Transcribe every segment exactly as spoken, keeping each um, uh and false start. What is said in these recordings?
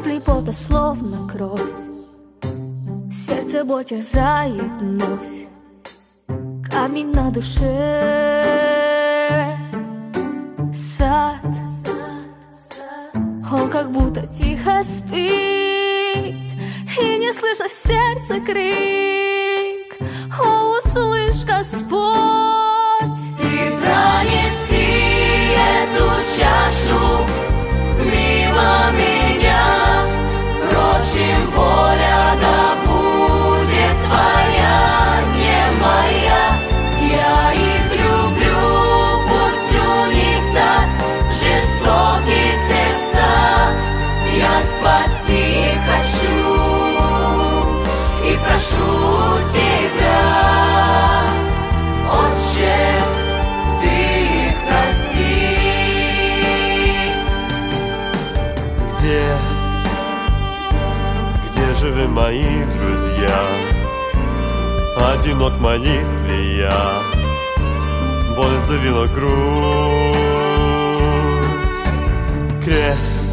Капли пота, словно кровь, сердце боль терзает вновь, камень на душе. Сад, он как будто тихо спит, и не слышно сердце крик. О, услышь, Господь, Ты пронеси эту чашу мимо меня, прочим воля да будет Твоя, не моя. Я их люблю, пусть у них так жестокие сердца. Я спасти их хочу и прошу Тебя, Отче, Ты их прости. Где, где же вы, мои друзья? Одинок молит ли я? Боль сдавила грудь. Крест,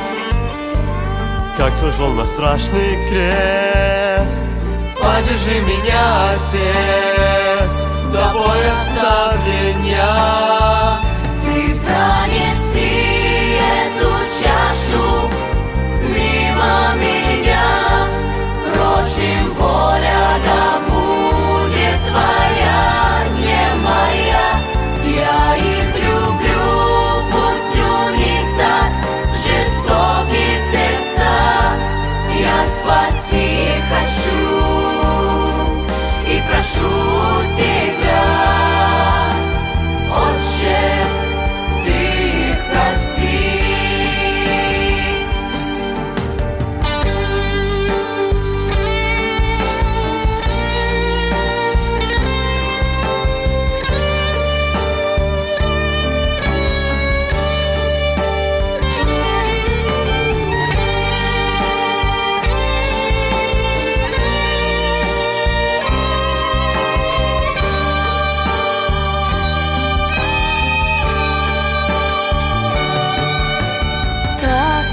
как тяжел на страшный крест. Подержи меня, Отец, до боя ставления. Ты пронеси эту чашу мимо меня, прочим воля да будет Твоя, не моя. Я их люблю, пусть у них так жестокие сердца. Я спасти их хочу и прошу Тебя, Отче, Ты их прости. так,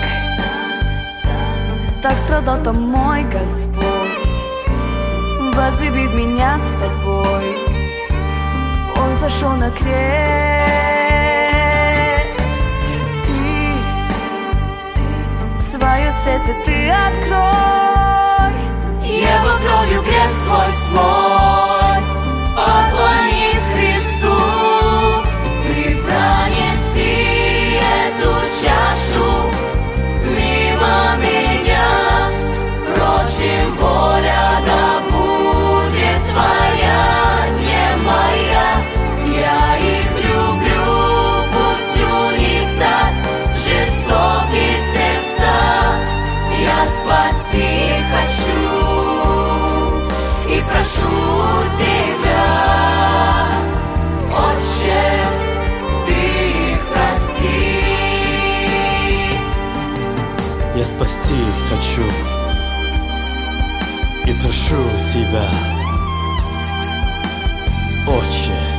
так страдал-то мой Господь, возлюбив меня с тобой. Он зашел на крест. Ты, свое сердце Ты открой. Его кровью крест свой смой, поклонись Христу. Ты пронеси эту чашу мимо меня, прочим воля да будет Твоя, не моя. Я их люблю, пусть у них так жестокие сердца. Я спасти их хочу и прошу Тебя, Отче, Ты их прости. Я спасти хочу и прошу Тебя, Отче.